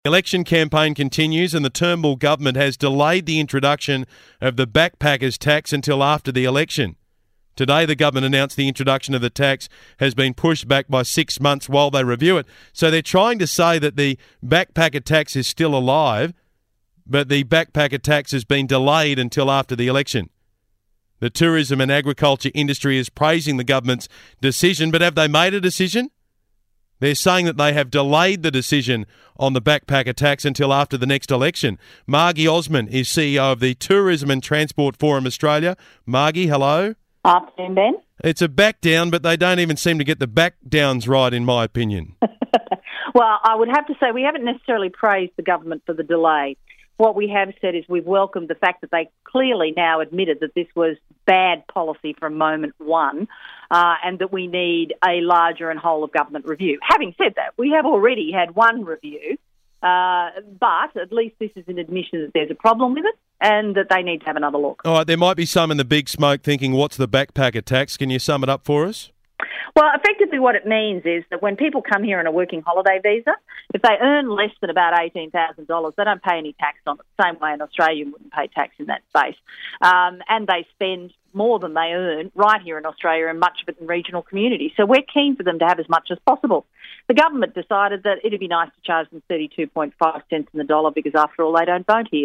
Election campaign continues and the Turnbull government has delayed the introduction of the backpackers tax until after the election. Today, the government announced the introduction of the tax has been pushed back by 6 months while they review it. So they're trying to say that the backpacker tax is still alive, but the backpacker tax has been delayed until after the election. The tourism and agriculture industry is praising the government's decision, but have they made a decision? They're saying that they have delayed the decision on the backpacker tax until after the next election. Margie Osmond is CEO of the Tourism and Transport Forum Australia. Margie, hello. Afternoon, Ben. It's a back down, but they don't even seem to get the back downs right, in my opinion. Well, I would have to say we haven't necessarily praised the government for the delay. What we have said is we've welcomed the fact that they clearly now admitted that this was bad policy from moment one, and that we need a larger and whole of government review. Having said that, we have already had one review, but at least this is an admission that there's a problem with it and that they need to have another look. All right, there might be some in the big smoke thinking, what's the backpacker tax? Can you sum it up for us? Well, effectively what it means is that when people come here on a working holiday visa, if they earn less than about $18,000, they don't pay any tax on it. Same way an Australian wouldn't pay tax in that space. And they spend more than they earn right here in Australia, and much of it in regional communities. So we're keen for them to have as much as possible. The government decided that it'd be nice to charge them 32.5 cents in the dollar because, after all, they don't vote here.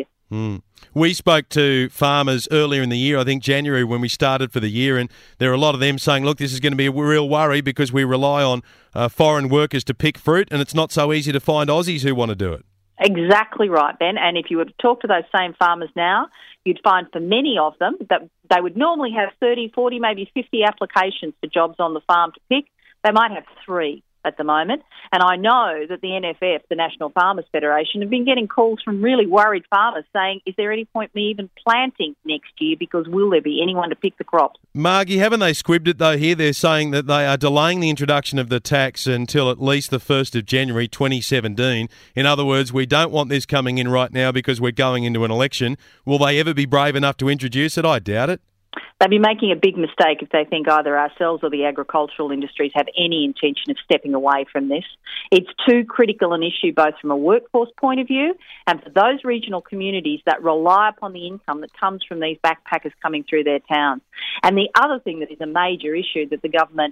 We spoke to farmers earlier in the year, I think January, when we started for the year, and there are a lot of them saying, look, this is going to be a real worry because we rely on foreign workers to pick fruit, and it's not so easy to find Aussies who want to do it. Exactly right, Ben. And if you were to talk to those same farmers now, you'd find for many of them that they would normally have 30, 40, maybe 50 applications for jobs on the farm to pick. They might have 3 at the moment. And I know that the NFF, the National Farmers Federation, have been getting calls from really worried farmers saying, is there any point me even planting next year because will there be anyone to pick the crops? Margie, haven't they squibbed it though here? They're saying that they are delaying the introduction of the tax until at least the 1st of January 2017. In other words, we don't want this coming in right now because we're going into an election. Will they ever be brave enough to introduce it? I doubt it. They'd be making a big mistake if they think either ourselves or the agricultural industries have any intention of stepping away from this. It's too critical an issue both from a workforce point of view and for those regional communities that rely upon the income that comes from these backpackers coming through their towns. And the other thing that is a major issue that the government,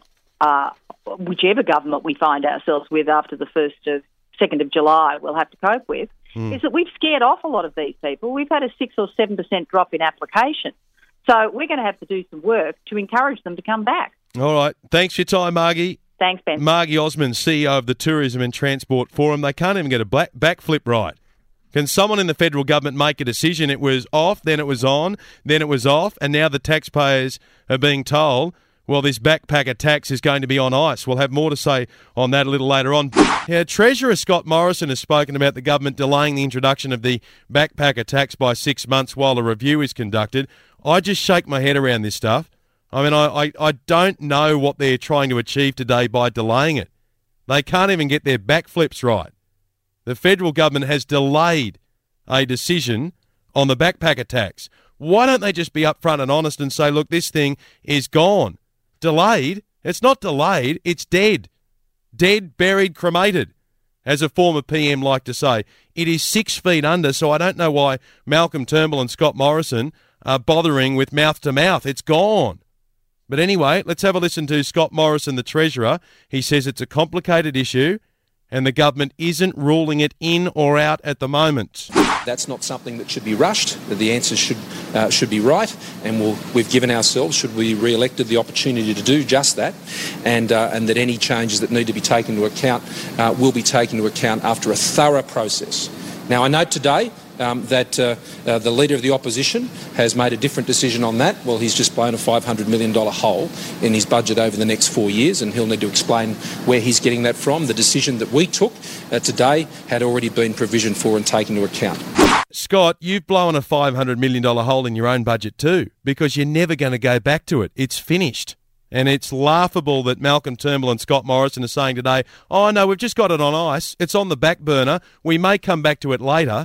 whichever government we find ourselves with after the 2nd of July, will have to cope with, is that we've scared off a lot of these people. We've had a 6 or 7% drop in applications. So we're going to have to do some work to encourage them to come back. All right. Thanks for your time, Margie. Thanks, Ben. Margie Osmond, CEO of the Tourism and Transport Forum. They can't even get a backflip right. Can someone in the federal government make a decision? It was off, then it was on, then it was off, and now the taxpayers are being told, well, this backpacker tax is going to be on ice. We'll have more to say on that a little later on. Treasurer Scott Morrison has spoken about the government delaying the introduction of the backpacker tax by 6 months while a review is conducted. I just shake my head around this stuff. I mean, I don't know what they're trying to achieve today by delaying it. They can't even get their backflips right. The federal government has delayed a decision on the backpacker tax. Why don't they just be upfront and honest and say, look, this thing is gone? Delayed? It's not delayed, it's dead. Dead, buried, cremated, as a former PM like to say. It is 6 feet under, so I don't know why Malcolm Turnbull and Scott Morrison are bothering with mouth to mouth. It's gone. But anyway, let's have a listen to Scott Morrison, the Treasurer. He says it's a complicated issue and the government isn't ruling it in or out at the moment. That's not something that should be rushed. The answer should be right, and we've given ourselves, should we be re-elected, the opportunity to do just that, and that any changes that need to be taken into account will be taken into account after a thorough process. Now, I note today that the Leader of the Opposition has made a different decision on that. Well, he's just blown a $500 million hole in his budget over the next 4 years, and he'll need to explain where he's getting that from. The decision that we took today had already been provisioned for and taken into account. Scott, you've blown a $500 million hole in your own budget too, because you're never going to go back to it. It's finished. And it's laughable that Malcolm Turnbull and Scott Morrison are saying today, oh, no, we've just got it on ice. It's on the back burner. We may come back to it later.